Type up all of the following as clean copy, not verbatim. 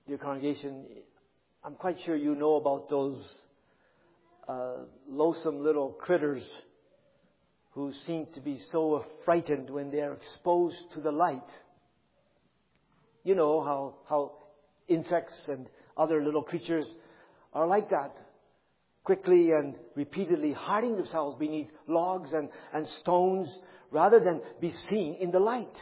Dear congregation, I'm quite sure you know about those loathsome little critters who seem to be so frightened when they are exposed to the light. You know how insects and other little creatures are like that, quickly and repeatedly hiding themselves beneath logs and stones rather than be seen in the light.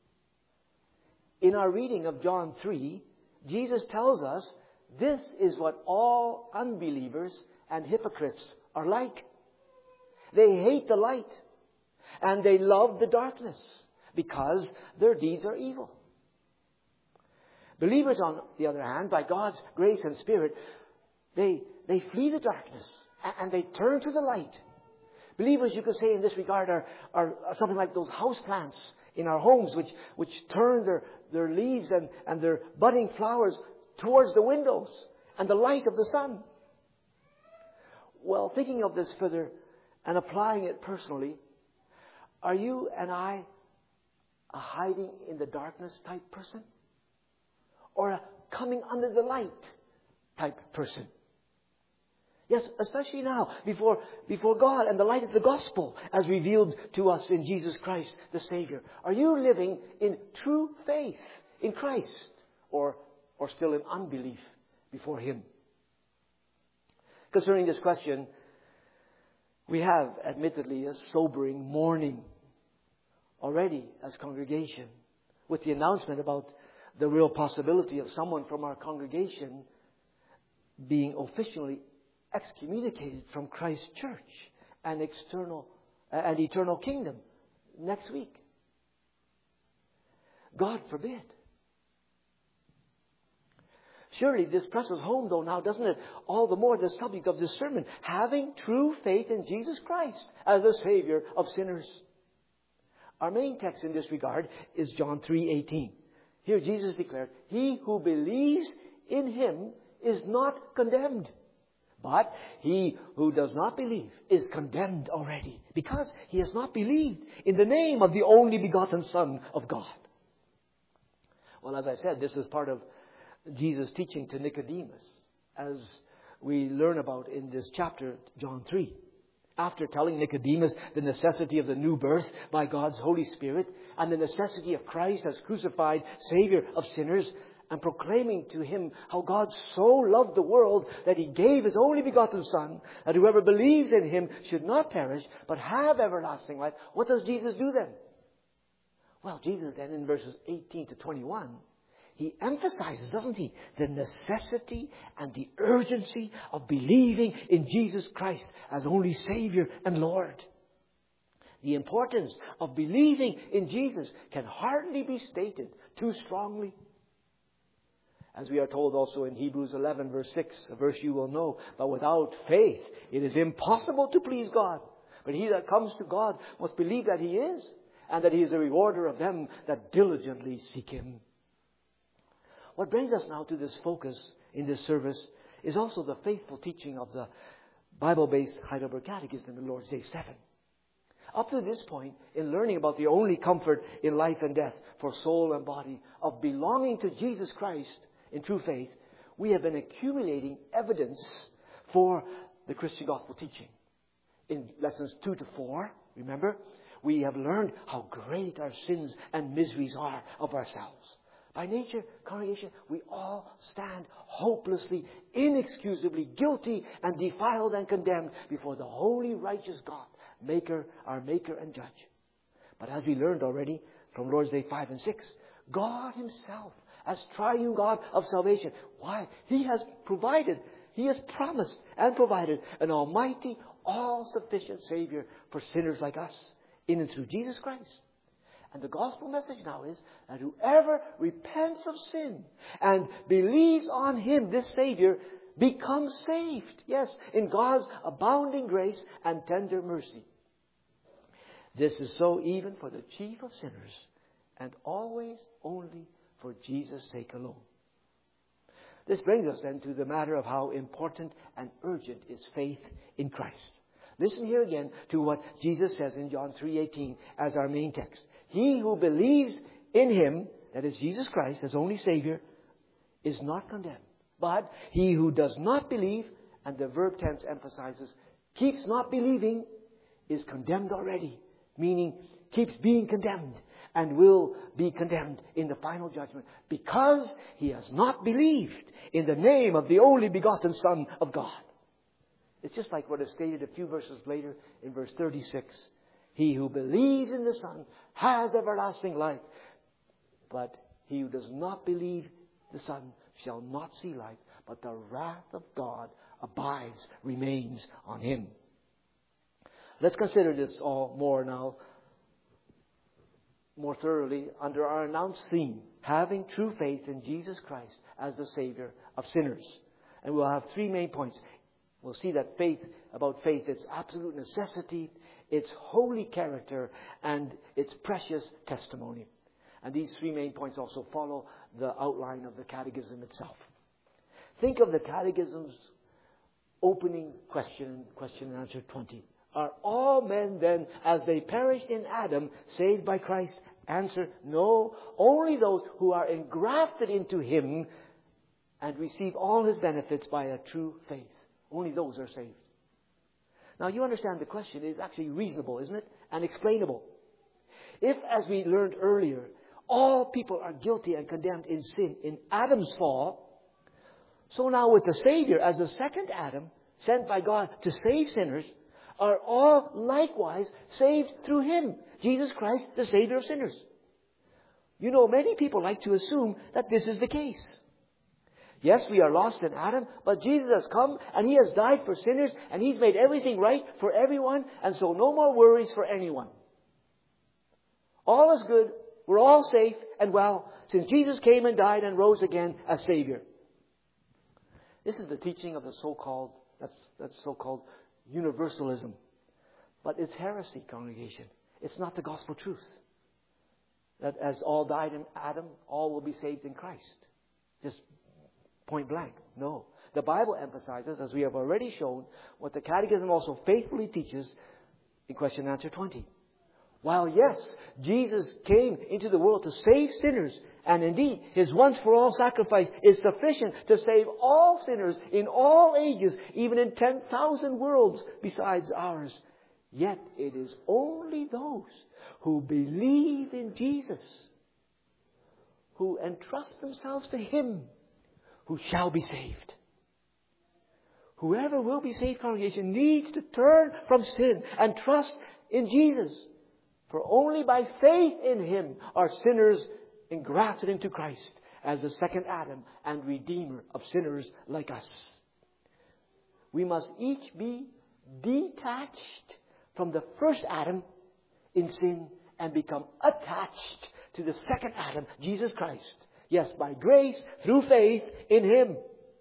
In our reading of John 3, Jesus tells us this is what all unbelievers and hypocrites are like. They hate the light and they love the darkness because their deeds are evil. Believers, on the other hand, by God's grace and Spirit, they flee the darkness and they turn to the light. Believers, you could say in this regard, are something like those house plants in our homes which turn their leaves and their budding flowers towards the windows and the light of the sun. Well, thinking of this further and applying it personally, are you and I a hiding in the darkness type person? Or a coming under the light type person? Yes, especially now, before God and the light of the gospel as revealed to us in Jesus Christ, the Savior. Are you living in true faith in Christ or still in unbelief before Him? Concerning this question, we have admittedly a sobering morning already as congregation with the announcement about the real possibility of someone from our congregation being officially excommunicated from Christ's church and eternal kingdom next week. God forbid. Surely this presses home, though, now, doesn't it? All the more the subject of this sermon, having true faith in Jesus Christ as the Savior of sinners. Our main text in this regard is John 3:18. Here Jesus declares, "He who believes in Him is not condemned. But he who does not believe is condemned already, because he has not believed in the name of the only begotten Son of God." Well, as I said, this is part of Jesus' teaching to Nicodemus, as we learn about in this chapter, John 3. After telling Nicodemus the necessity of the new birth by God's Holy Spirit and the necessity of Christ as crucified Savior of sinners, and proclaiming to him how God so loved the world that He gave His only begotten Son, that whoever believes in Him should not perish, but have everlasting life. What does Jesus do then? Well, Jesus then in verses 18 to 21, He emphasizes, doesn't He, the necessity and the urgency of believing in Jesus Christ as only Savior and Lord. The importance of believing in Jesus can hardly be stated too strongly. As we are told also in Hebrews 11 verse 6, a verse you will know, "But without faith it is impossible to please God. But he that comes to God must believe that He is, and that He is a rewarder of them that diligently seek Him." What brings us now to this focus in this service is also the faithful teaching of the Bible-based Heidelberg Catechism in Lord's Day 7. Up to this point, in learning about the only comfort in life and death for soul and body of belonging to Jesus Christ in true faith, we have been accumulating evidence for the Christian gospel teaching. In lessons 2 to 4, remember, we have learned how great our sins and miseries are of ourselves. By nature, congregation, we all stand hopelessly, inexcusably guilty and defiled and condemned before the holy, righteous God, our Maker and Judge. But as we learned already from Lord's Day 5 and 6, God Himself, as triune God of salvation, why? He has provided, He has promised and provided an almighty, all-sufficient Savior for sinners like us, in and through Jesus Christ. And the gospel message now is that whoever repents of sin and believes on Him, this Savior, becomes saved. Yes, in God's abounding grace and tender mercy. This is so even for the chief of sinners, and always only for Jesus' sake alone. This brings us then to the matter of how important and urgent is faith in Christ. Listen here again to what Jesus says in John 3:18 as our main text. "He who believes in Him," that is Jesus Christ as only Savior, is not condemned. But he who does not believe, and the verb tense emphasizes, keeps not believing, is condemned already. Meaning, keeps being condemned and will be condemned in the final judgment because he has not believed in the name of the only begotten Son of God. It's just like what is stated a few verses later in verse 36. He who believes in the Son has everlasting life. But he who does not believe the Son shall not see life, but the wrath of God abides, remains on him. Let's consider this all more now, more thoroughly, under our announced theme, having true faith in Jesus Christ as the Savior of sinners. And we'll have three main points. We'll see that about faith, its absolute necessity, its holy character, and its precious testimony. And these three main points also follow the outline of the Catechism itself. Think of the Catechism's opening question and answer 20. Are all men then, as they perished in Adam, saved by Christ? Answer, no. Only those who are engrafted into Him and receive all His benefits by a true faith. Only those are saved. Now you understand the question is actually reasonable, isn't it? And explainable. If, as we learned earlier, all people are guilty and condemned in sin in Adam's fall, so now with the Savior as the second Adam, sent by God to save sinners, are all likewise saved through Him, Jesus Christ, the Savior of sinners. You know, many people like to assume that this is the case. Yes, we are lost in Adam, but Jesus has come and He has died for sinners and He's made everything right for everyone, and so no more worries for anyone. All is good, we're all safe and well, since Jesus came and died and rose again as Savior. This is the teaching of the so-called universalism. But it's heresy, congregation. It's not the gospel truth. That as all died in Adam, all will be saved in Christ. Just point blank. No. The Bible emphasizes, as we have already shown, what the Catechism also faithfully teaches in question and answer 20. While yes, Jesus came into the world to save sinners, and indeed, His once-for-all sacrifice is sufficient to save all sinners in all ages, even in 10,000 worlds besides ours. Yet it is only those who believe in Jesus, who entrust themselves to Him, who shall be saved. Whoever will be saved, congregation, needs to turn from sin and trust in Jesus. For only by faith in Him are sinners engrafted into Christ as the second Adam and Redeemer of sinners like us. We must each be detached from the first Adam in sin and become attached to the second Adam, Jesus Christ. Yes, by grace, through faith in Him.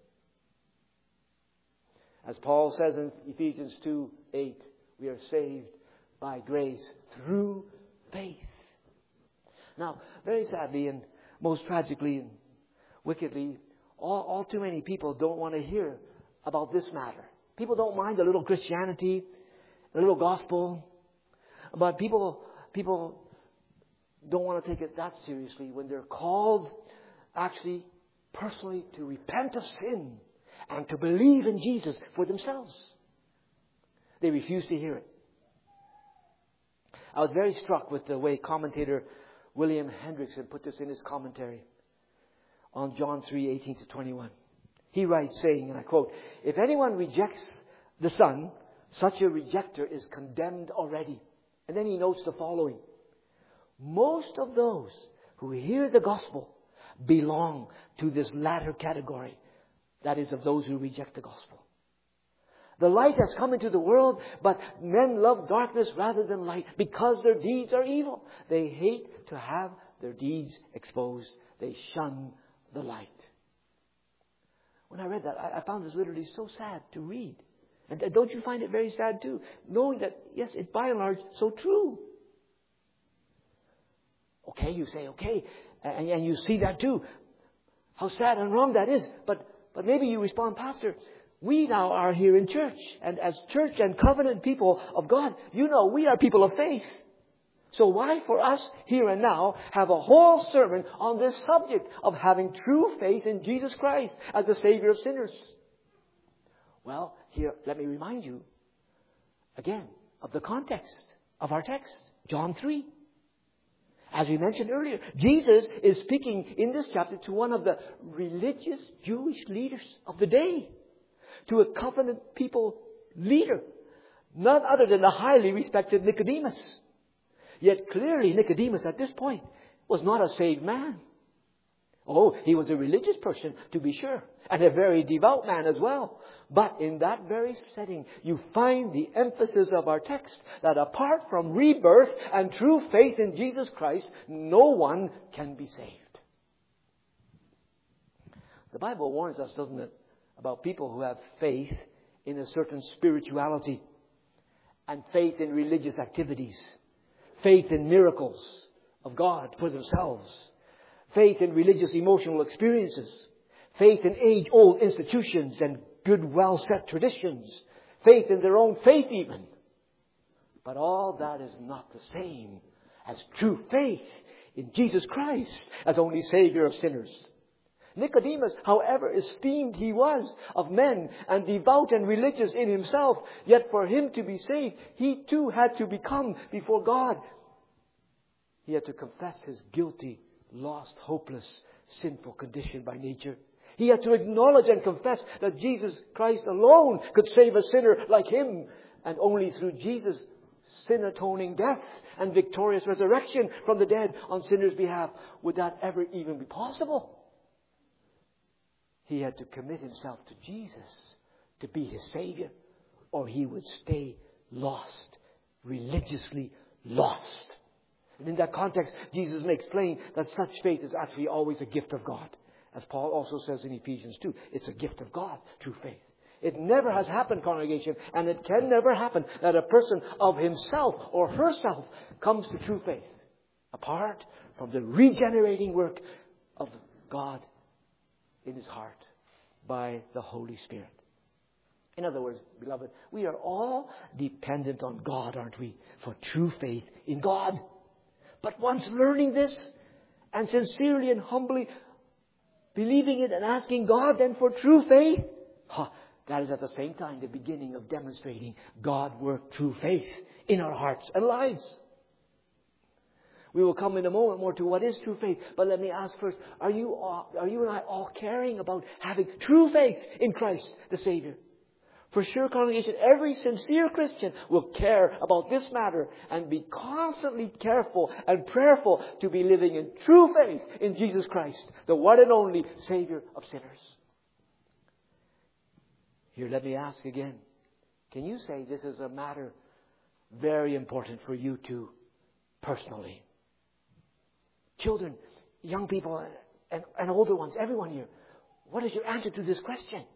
As Paul says in Ephesians 2:8, we are saved by grace through faith. Now, very sadly and most tragically and wickedly, all too many people don't want to hear about this matter. People don't mind a little Christianity, a little gospel, but people don't want to take it that seriously when they're called actually personally to repent of sin and to believe in Jesus for themselves. They refuse to hear it. I was very struck with the way commentator William Hendrickson put this in his commentary on John 3:18-21. He writes, saying, and I quote, "If anyone rejects the Son, such a rejecter is condemned already." And then he notes the following. Most of those who hear the gospel belong to this latter category. That is, of those who reject the gospel. The light has come into the world, but men love darkness rather than light because their deeds are evil. They hate to have their deeds exposed. They shun the light. When I read that, I found this literally so sad to read. And don't you find it very sad too? Knowing that, yes, it's by and large so true. Okay, you say, okay, and you see that too. How sad and wrong that is. But maybe you respond, Pastor, we now are here in church. And as church and covenant people of God, you know, we are people of faith. So why for us here and now have a whole sermon on this subject of having true faith in Jesus Christ as the Savior of sinners? Well, here, let me remind you again of the context of our text, John 3. As we mentioned earlier, Jesus is speaking in this chapter to one of the religious Jewish leaders of the day, to a covenant people leader, none other than the highly respected Nicodemus. Yet clearly Nicodemus at this point was not a saved man. Oh, he was a religious person, to be sure, and a very devout man as well. But in that very setting, you find the emphasis of our text that apart from rebirth and true faith in Jesus Christ, no one can be saved. The Bible warns us, doesn't it, about people who have faith in a certain spirituality and faith in religious activities, faith in miracles of God for themselves, faith in religious emotional experiences, faith in age-old institutions and good, well-set traditions, faith in their own faith even. But all that is not the same as true faith in Jesus Christ as only Savior of sinners. Nicodemus, however esteemed he was of men and devout and religious in himself, yet for him to be saved, he too had to become before God. He had to confess his guilty, lost, hopeless, sinful condition by nature. He had to acknowledge and confess that Jesus Christ alone could save a sinner like him. And only through Jesus' sin-atoning death and victorious resurrection from the dead on sinners' behalf would that ever even be possible. He had to commit himself to Jesus to be his Savior, or he would stay lost, religiously lost. And in that context, Jesus makes plain that such faith is actually always a gift of God. As Paul also says in Ephesians 2, it's a gift of God, true faith. It never has happened, congregation, and it can never happen that a person of himself or herself comes to true faith apart from the regenerating work of God in his heart by the Holy Spirit. In other words, beloved, we are all dependent on God, aren't we, for true faith in God. But once learning this and sincerely and humbly believing it and asking God then for true faith, that is at the same time the beginning of demonstrating God-worked true faith in our hearts and lives. We will come in a moment more to what is true faith. But let me ask first, are you and I all caring about having true faith in Christ, the Savior? For sure, congregation, every sincere Christian will care about this matter and be constantly careful and prayerful to be living in true faith in Jesus Christ, the one and only Savior of sinners. Here, let me ask again. Can you say this is a matter very important for you too, personally? Children, young people, and older ones, everyone here, what is your answer to this question?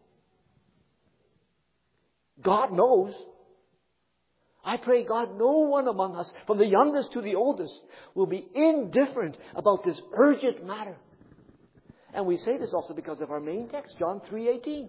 God knows. I pray God, no one among us, from the youngest to the oldest, will be indifferent about this urgent matter. And we say this also because of our main text, John 3:18.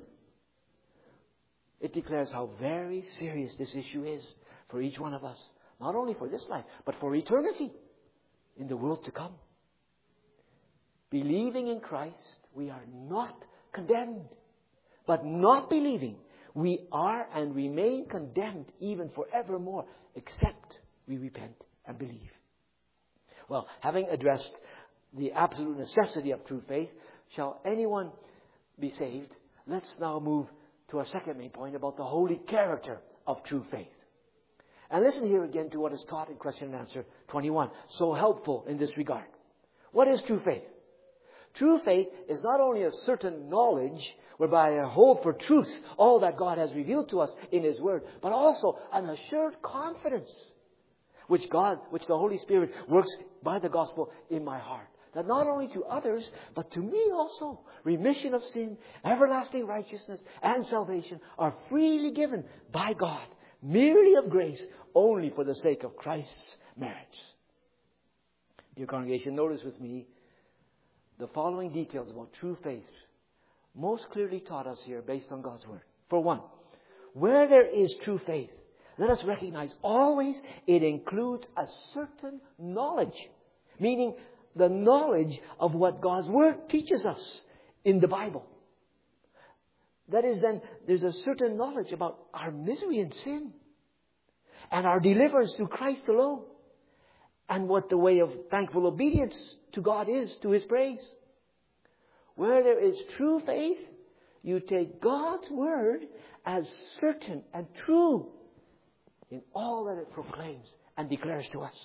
It declares how very serious this issue is for each one of us. Not only for this life, but for eternity in the world to come. Believing in Christ, we are not condemned. But not believing, we are and remain condemned even forevermore, except we repent and believe. Well, having addressed the absolute necessity of true faith, shall anyone be saved? Let's now move to our second main point about the holy character of true faith. And listen here again to what is taught in question and answer 21. So helpful in this regard. What is true faith? True faith is not only a certain knowledge whereby I hold for truth all that God has revealed to us in His Word, but also an assured confidence which the Holy Spirit works by the gospel in my heart. That not only to others, but to me also, remission of sin, everlasting righteousness, and salvation are freely given by God, merely of grace, only for the sake of Christ's merits. Dear congregation, notice with me the following details about true faith, most clearly taught us here based on God's Word. For one, where there is true faith, let us recognize always it includes a certain knowledge. Meaning the knowledge of what God's Word teaches us in the Bible. That is, then, there's a certain knowledge about our misery and sin. And our deliverance through Christ alone. And what the way of thankful obedience to God is, to His praise. Where there is true faith, you take God's Word as certain and true in all that it proclaims and declares to us.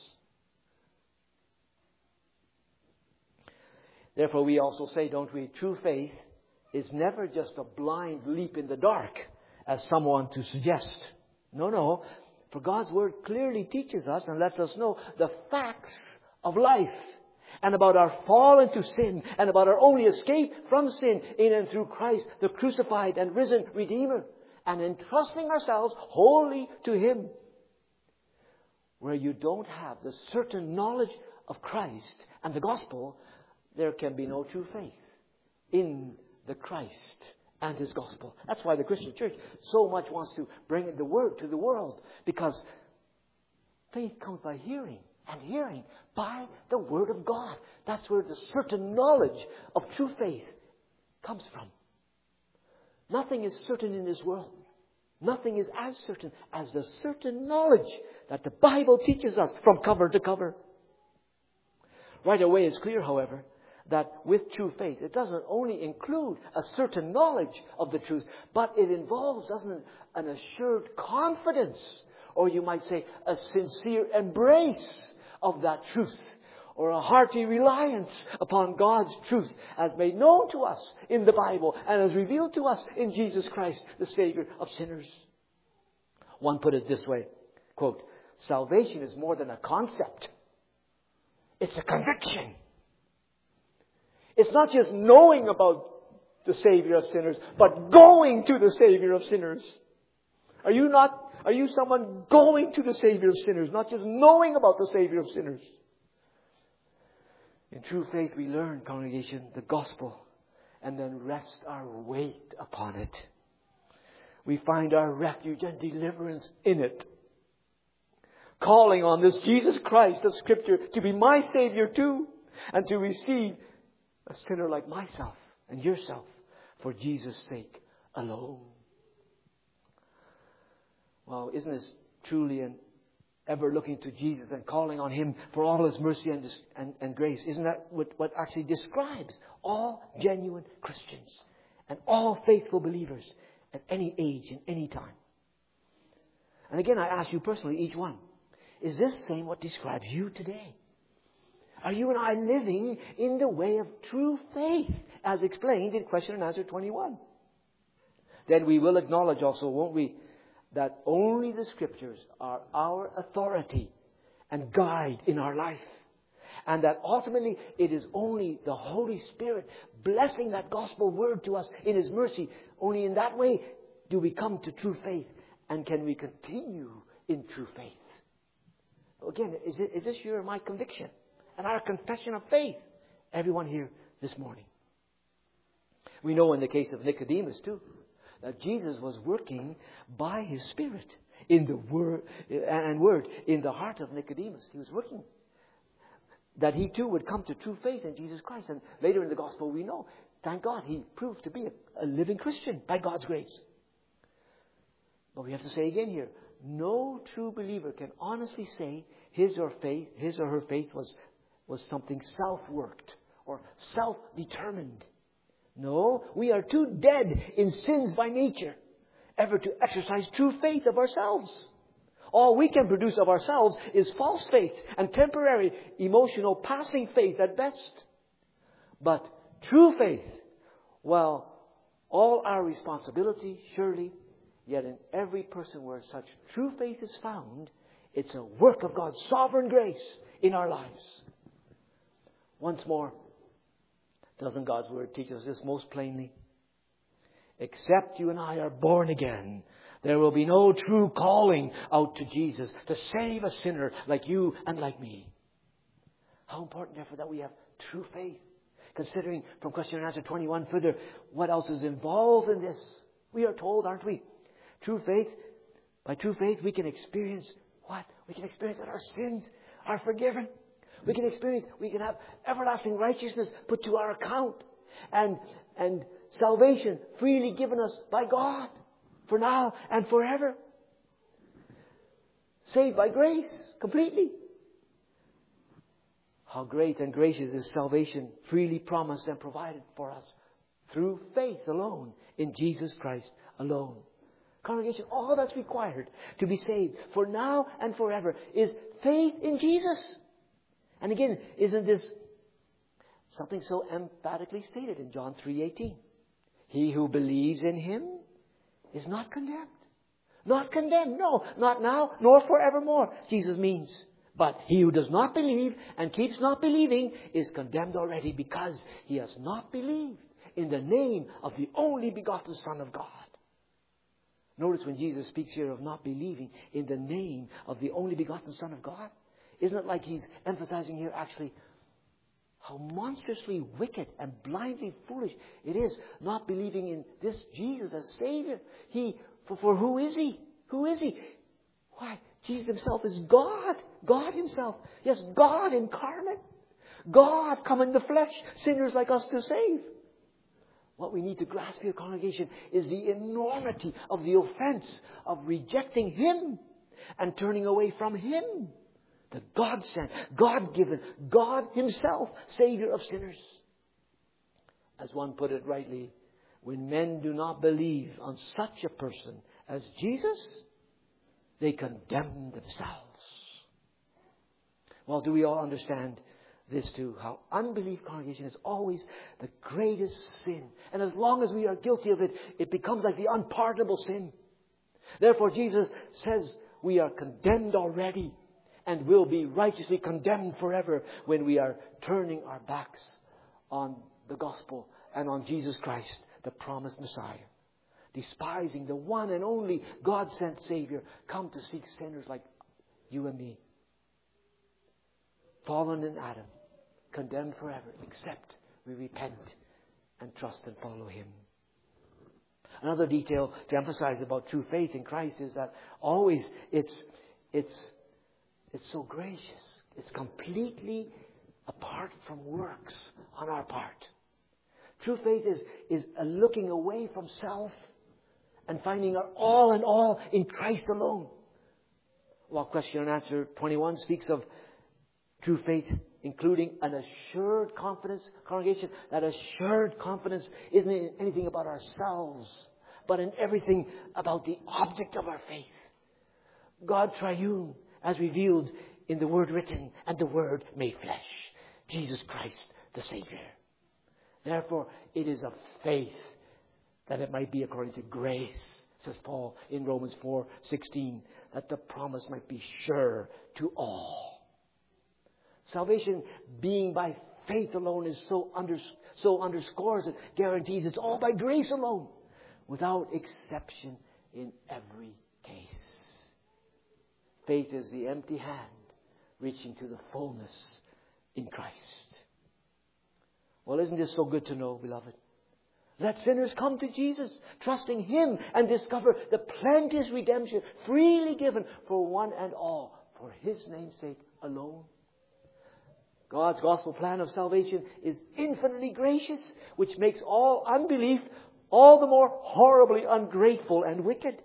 Therefore, we also say, don't we, true faith is never just a blind leap in the dark, as some want to suggest. No. For God's Word clearly teaches us and lets us know the facts of life. And about our fall into sin. And about our only escape from sin in and through Christ, the crucified and risen Redeemer. And entrusting ourselves wholly to Him. Where you don't have the certain knowledge of Christ and the gospel, there can be no true faith in the Christ and His gospel. That's why the Christian church so much wants to bring the Word to the world. Because faith comes by hearing. And hearing by the Word of God. That's where the certain knowledge of true faith comes from. Nothing is certain in this world. Nothing is as certain as the certain knowledge that the Bible teaches us from cover to cover. Right away it's clear, however, that with true faith, it doesn't only include a certain knowledge of the truth, but it involves, doesn't it, an assured confidence, or you might say a sincere embrace of that truth, or a hearty reliance upon God's truth as made known to us in the Bible and as revealed to us in Jesus Christ, the Savior of sinners. One put it this way, quote, salvation is more than a concept. It's a conviction. It's not just knowing about the Savior of sinners, but going to the Savior of sinners. Are you someone going to the Savior of sinners, not just knowing about the Savior of sinners? In true faith we learn, congregation, the gospel and then rest our weight upon it. We find our refuge and deliverance in it. Calling on this Jesus Christ of Scripture to be my Savior too, and to receive a sinner like myself and yourself for Jesus' sake alone. Well, isn't this truly an ever looking to Jesus and calling on Him for all His mercy and grace? Isn't that what actually describes all genuine Christians and all faithful believers at any age and any time? And again, I ask you personally, each one, is this same what describes you today? Are you and I living in the way of true faith, as explained in question and answer 21? Then we will acknowledge also, won't we, that only the Scriptures are our authority and guide in our life. And that ultimately it is only the Holy Spirit blessing that gospel word to us in His mercy. Only in that way do we come to true faith and can we continue in true faith. Again, is this your and my conviction and our confession of faith? Everyone here this morning. We know in the case of Nicodemus too, that Jesus was working by His Spirit in the word in the heart of Nicodemus. He was working that he too would come to true faith in Jesus Christ. And later in the gospel we know, thank God, he proved to be a living Christian by God's grace. But we have to say again here, no true believer can honestly say his or her faith was something self-worked or self-determined. No, we are too dead in sins by nature ever to exercise true faith of ourselves. All we can produce of ourselves is false faith and temporary, emotional, passing faith at best. But true faith, well, all our responsibility, surely, yet in every person where such true faith is found, it's a work of God's sovereign grace in our lives. Once more, doesn't God's Word teach us this most plainly? Except you and I are born again, there will be no true calling out to Jesus to save a sinner like you and like me. How important, therefore, that we have true faith. Considering from question and answer 21 further, what else is involved in this? We are told, aren't we? True faith By true faith, we can experience what? We can experience that our sins are forgiven. We can have everlasting righteousness put to our account. And salvation freely given us by God for now and forever. Saved by grace completely. How great and gracious is salvation freely promised and provided for us through faith alone in Jesus Christ alone. Congregation, all that's required to be saved for now and forever is faith in Jesus. And again, isn't this something so emphatically stated in John 3:18? He who believes in Him is not condemned. Not condemned, no, not now, nor forevermore, Jesus means. But he who does not believe and keeps not believing is condemned already because he has not believed in the name of the only begotten Son of God. Notice when Jesus speaks here of not believing in the name of the only begotten Son of God, isn't it like He's emphasizing here actually how monstrously wicked and blindly foolish it is not believing in this Jesus as Savior? For who is He? Who is He? Why? Jesus Himself is God. God Himself. Yes, God incarnate. God come in the flesh, sinners like us to save. What we need to grasp here, congregation, is the enormity of the offense of rejecting Him and turning away from Him. The God-sent, God-given, God Himself, Savior of sinners. As one put it rightly, when men do not believe on such a person as Jesus, they condemn themselves. Well, do we all understand this too? How unbelief, congregation, is always the greatest sin. And as long as we are guilty of it, it becomes like the unpardonable sin. Therefore, Jesus says we are condemned already and will be righteously condemned forever when we are turning our backs on the gospel and on Jesus Christ, the promised Messiah. Despising the one and only God-sent Savior come to seek sinners like you and me. Fallen in Adam, condemned forever, except we repent and trust and follow Him. Another detail to emphasize about true faith in Christ is that always it's so gracious. It's completely apart from works on our part. True faith is a looking away from self and finding our all in all in Christ alone. Well, question and answer 21 speaks of true faith, including an assured confidence. Congregation, that assured confidence isn't in anything about ourselves, but in everything about the object of our faith. God triune, as revealed in the Word written and the Word made flesh. Jesus Christ, the Savior. Therefore, it is of faith that it might be according to grace, says Paul in Romans 4:16, that the promise might be sure to all. Salvation being by faith alone is so underscores and guarantees it's all by grace alone, without exception in every case. Faith is the empty hand reaching to the fullness in Christ. Well, isn't this so good to know, beloved? Let sinners come to Jesus, trusting Him, and discover the plenteous redemption freely given for one and all, for His name's sake alone. God's gospel plan of salvation is infinitely gracious, which makes all unbelief all the more horribly ungrateful and wicked.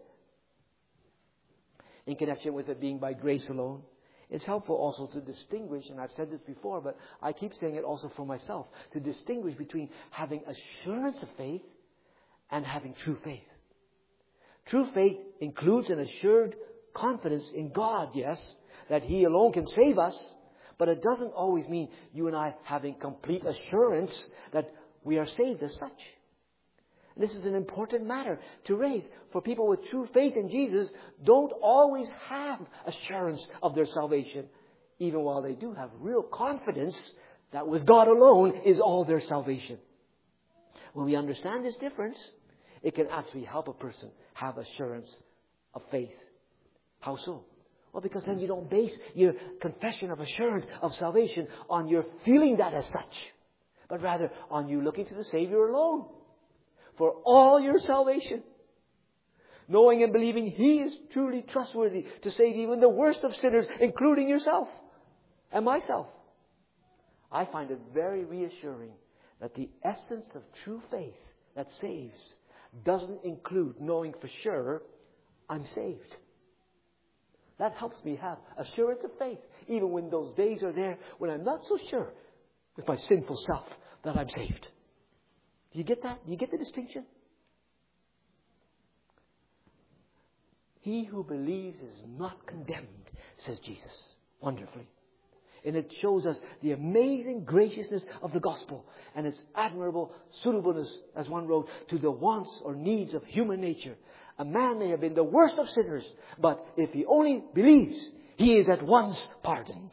In connection with it being by grace alone, it's helpful also to distinguish, and I've said this before, but I keep saying it also for myself, to distinguish between having assurance of faith and having true faith. True faith includes an assured confidence in God, yes, that He alone can save us, but it doesn't always mean you and I having complete assurance that we are saved as such. This is an important matter to raise. For people with true faith in Jesus don't always have assurance of their salvation, even while they do have real confidence that with God alone is all their salvation. When we understand this difference, it can actually help a person have assurance of faith. How so? Well, because then you don't base your confession of assurance of salvation on your feeling that as such, but rather on you looking to the Savior alone for all your salvation. knowing and believing He is truly trustworthy to save even the worst of sinners, including yourself and myself. I find it very reassuring that the essence of true faith that saves doesn't include knowing for sure I'm saved. That helps me have assurance of faith, even when those days are there when I'm not so sure with my sinful self that I'm saved. Do you get that? Do you get the distinction? He who believes is not condemned, says Jesus, wonderfully. And it shows us the amazing graciousness of the gospel and its admirable suitableness, as one wrote, to the wants or needs of human nature. A man may have been the worst of sinners, but if he only believes, he is at once pardoned.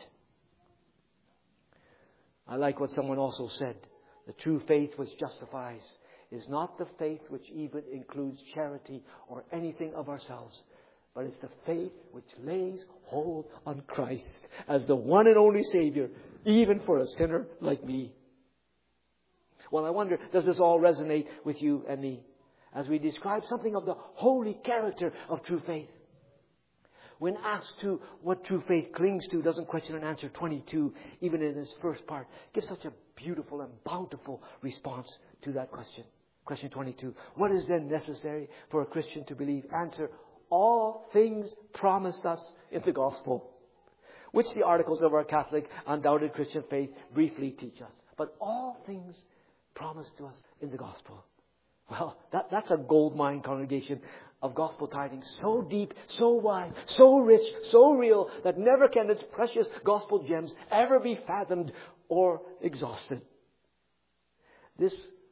I like what someone also said. The true faith which justifies is not the faith which even includes charity or anything of ourselves, but it's the faith which lays hold on Christ as the one and only Savior, even for a sinner like me. Well, I wonder, does this all resonate with you and me as we describe something of the holy character of true faith? When asked to what true faith clings to, doesn't question and answer 22, even in its first part, gives such a beautiful and bountiful response to that question. Question 22. What is then necessary for a Christian to believe? Answer, all things promised us in the gospel, which the articles of our Catholic, undoubted Christian faith briefly teach us. But all things promised to us in the gospel. Well, that's a gold mine, congregation, of gospel tidings. So deep, so wide, so rich, so real, that never can its precious gospel gems ever be fathomed or exhausted. This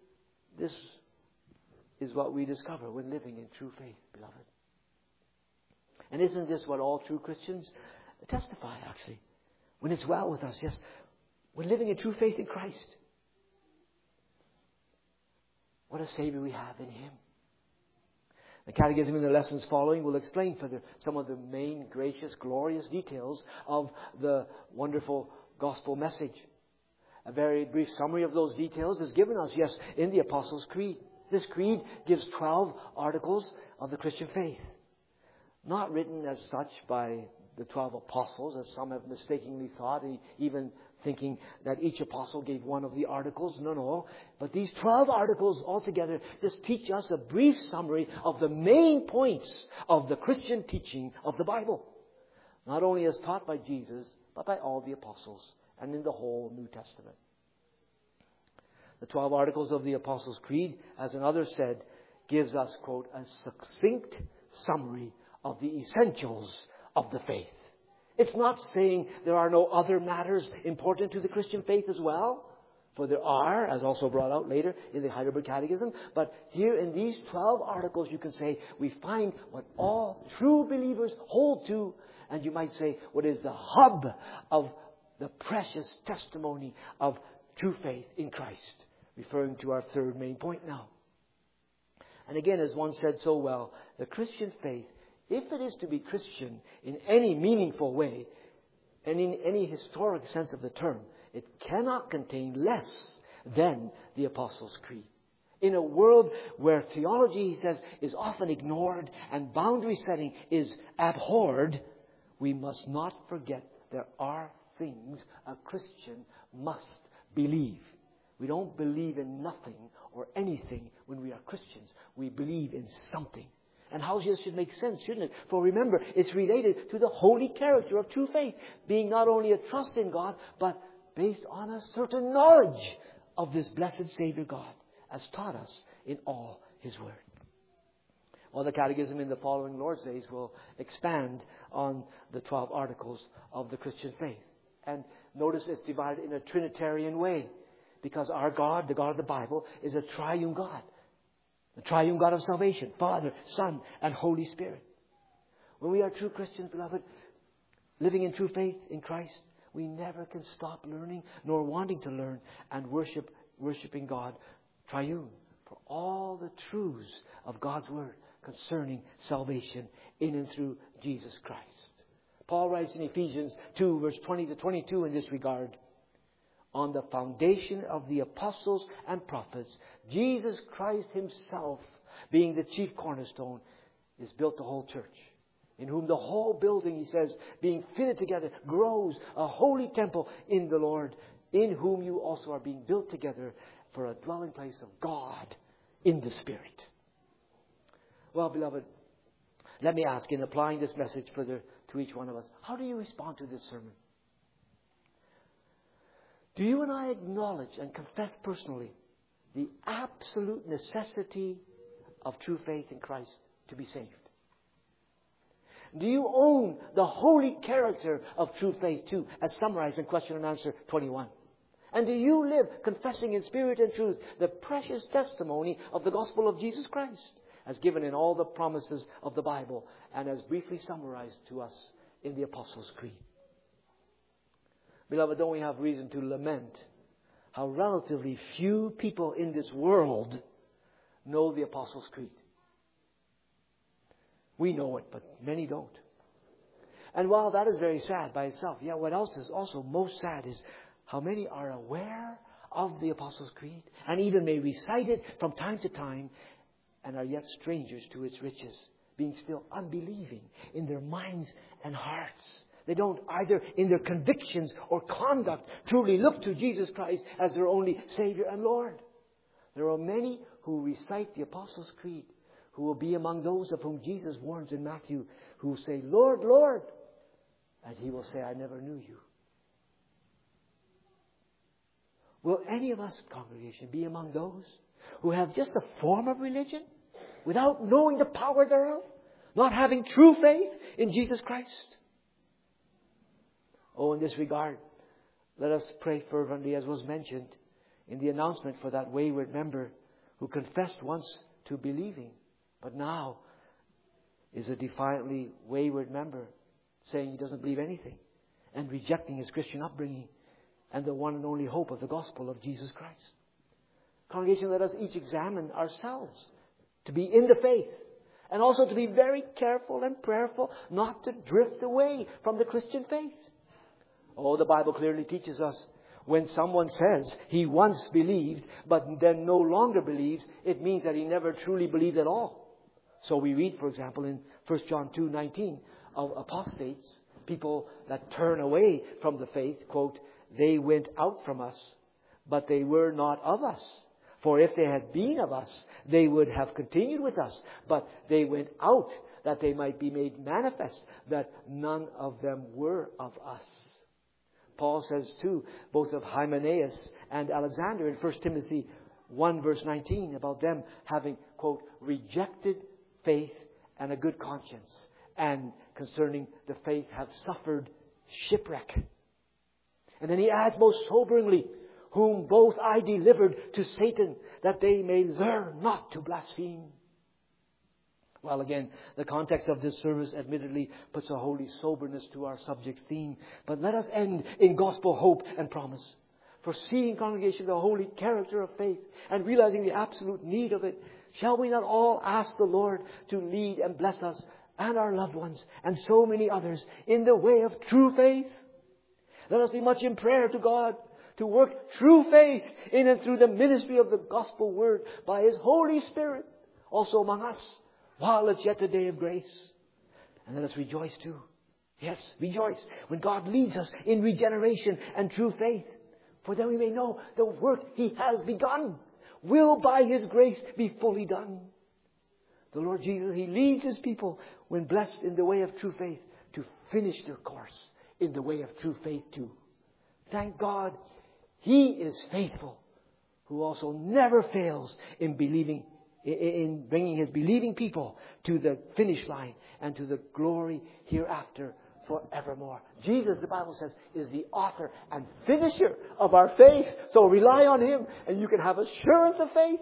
is what we discover when living in true faith, beloved. And isn't this what all true Christians testify, actually? When it's well with us, yes, we're living in true faith in Christ. What a Savior we have in Him. The Catechism in the lessons following will explain further some of the main, gracious, glorious details of the wonderful gospel message. A very brief summary of those details is given us, yes, in the Apostles' Creed. This creed gives 12 articles of the Christian faith. Not written as such by the 12 apostles, as some have mistakenly thought, even thinking that each apostle gave one of the articles. No. But these 12 articles altogether just teach us a brief summary of the main points of the Christian teaching of the Bible. Not only as taught by Jesus, but by all the apostles and in the whole New Testament. The 12 articles of the Apostles' Creed, as another said, gives us, quote, a succinct summary of the essentials of the faith. It's not saying there are no other matters important to the Christian faith as well, for there are, as also brought out later in the Heidelberg Catechism. But here in these 12 articles, you can say, we find what all true believers hold to, and you might say, what is the hub of the precious testimony of true faith in Christ, referring to our third main point now. And again, as one said so well, the Christian faith, if it is to be Christian in any meaningful way, and in any historic sense of the term, it cannot contain less than the Apostles' Creed. In a world where theology, he says, is often ignored and boundary setting is abhorred, we must not forget there are things a Christian must believe. We don't believe in nothing or anything when we are Christians. We believe in something. And how this should make sense, shouldn't it? For remember, it's related to the holy character of true faith, being not only a trust in God, but based on a certain knowledge of this blessed Savior God, as taught us in all His Word. Well, the Catechism in the following Lord's Days will expand on the 12 articles of the Christian faith. And notice it's divided in a Trinitarian way, because our God, the God of the Bible, is a triune God. The triune God of salvation, Father, Son, and Holy Spirit. When we are true Christians, beloved, living in true faith in Christ, we never can stop learning nor wanting to learn and worshiping God triune for all the truths of God's Word concerning salvation in and through Jesus Christ. Paul writes in Ephesians 2, verse 20 to 22 in this regard. On the foundation of the apostles and prophets, Jesus Christ Himself being the chief cornerstone, is built the whole church, in whom the whole building, he says, being fitted together, grows a holy temple in the Lord, in whom you also are being built together for a dwelling place of God in the Spirit. Well, beloved, let me ask, in applying this message further to each one of us, how do you respond to this sermon? Do you and I acknowledge and confess personally the absolute necessity of true faith in Christ to be saved? Do you own the holy character of true faith too, as summarized in question and answer 21? And do you live confessing in spirit and truth the precious testimony of the gospel of Jesus Christ, as given in all the promises of the Bible and as briefly summarized to us in the Apostles' Creed? Beloved, don't we have reason to lament how relatively few people in this world know the Apostles' Creed? We know it, but many don't. And while that is very sad by itself, what else is also most sad is how many are aware of the Apostles' Creed and even may recite it from time to time and are yet strangers to its riches, being still unbelieving in their minds and hearts. They don't either in their convictions or conduct truly look to Jesus Christ as their only Savior and Lord. There are many who recite the Apostles' Creed who will be among those of whom Jesus warns in Matthew, who will say, Lord, Lord, and He will say, I never knew you. Will any of us, congregation, be among those who have just a form of religion without knowing the power thereof, not having true faith in Jesus Christ? Oh, in this regard, let us pray fervently, as was mentioned in the announcement for that wayward member who confessed once to believing, but now is a defiantly wayward member, saying he doesn't believe anything and rejecting his Christian upbringing and the one and only hope of the gospel of Jesus Christ. Congregation, let us each examine ourselves to be in the faith and also to be very careful and prayerful not to drift away from the Christian faith. Oh, the Bible clearly teaches us when someone says he once believed but then no longer believes, it means that he never truly believed at all. So we read, for example, in 1 John 2:19 of apostates, people that turn away from the faith, quote, they went out from us, but they were not of us. For if they had been of us, they would have continued with us. But they went out that they might be made manifest that none of them were of us. Paul says too, both of Hymenaeus and Alexander in 1 Timothy 1 verse 19 about them having, quote, rejected faith and a good conscience, and concerning the faith have suffered shipwreck. And then he adds most soberingly, whom both I delivered to Satan, that they may learn not to blaspheme. Well, again, the context of this service admittedly puts a holy soberness to our subject's theme. But let us end in gospel hope and promise. For seeing, congregation, the holy character of faith and realizing the absolute need of it, shall we not all ask the Lord to lead and bless us and our loved ones and so many others in the way of true faith? Let us be much in prayer to God to work true faith in and through the ministry of the gospel word by His Holy Spirit also among us while it's yet the day of grace. And let us rejoice too. Yes, rejoice when God leads us in regeneration and true faith. For then we may know the work He has begun will by His grace be fully done. The Lord Jesus, He leads His people when blessed in the way of true faith to finish their course in the way of true faith too. Thank God, He is faithful, who also never fails in bringing His believing people to the finish line and to the glory hereafter forevermore. Jesus, the Bible says, is the author and finisher of our faith. So rely on Him and you can have assurance of faith.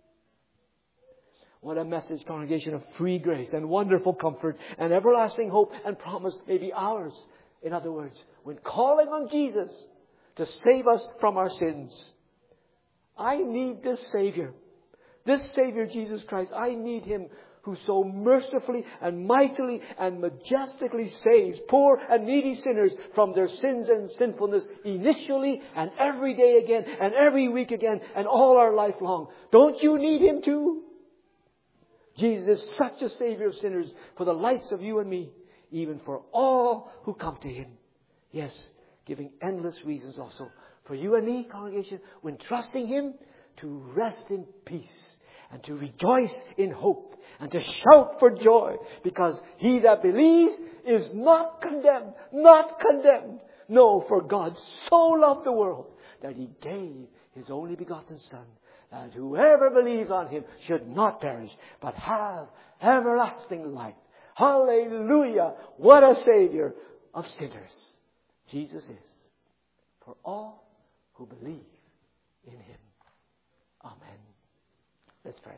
What a message, congregation, of free grace and wonderful comfort and everlasting hope and promise may be ours. In other words, when calling on Jesus to save us from our sins, I need this Savior. This Savior, Jesus Christ, I need Him who so mercifully and mightily and majestically saves poor and needy sinners from their sins and sinfulness initially and every day again and every week again and all our life long. Don't you need Him too? Jesus is such a Savior of sinners for the likes of you and me, even for all who come to Him. Yes, giving endless reasons also for you and me, congregation, when trusting Him, to rest in peace and to rejoice in hope and to shout for joy, because he that believes is not condemned. Not condemned. No, for God so loved the world that He gave His only begotten Son, that whoever believes on Him should not perish, but have everlasting life. Hallelujah! What a Savior of sinners Jesus is for all who believe in Him. Amen. Let's pray.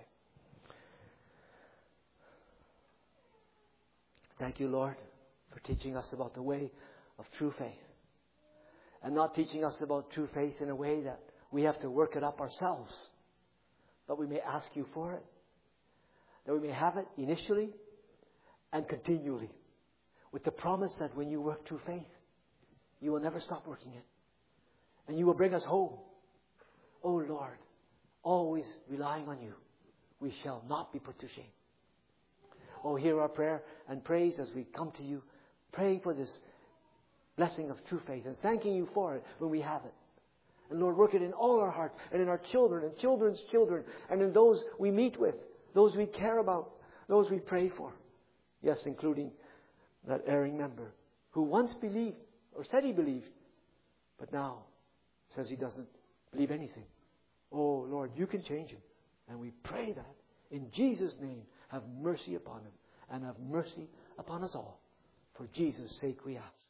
Thank you, Lord, for teaching us about the way of true faith. And not teaching us about true faith in a way that we have to work it up ourselves. But we may ask you for it. That we may have it initially and continually. With the promise that when you work through faith, you will never stop working it. And you will bring us home. Oh Lord, always relying on you, we shall not be put to shame. Oh, hear our prayer and praise as we come to you, praying for this blessing of true faith and thanking you for it when we have it. And Lord, work it in all our hearts and in our children and children's children and in those we meet with, those we care about, those we pray for. Yes, including that erring member who once believed or said he believed, but now says he doesn't believe anything. Oh Lord, you can change him. And we pray that in Jesus' name, have mercy upon him and have mercy upon us all. For Jesus' sake we ask.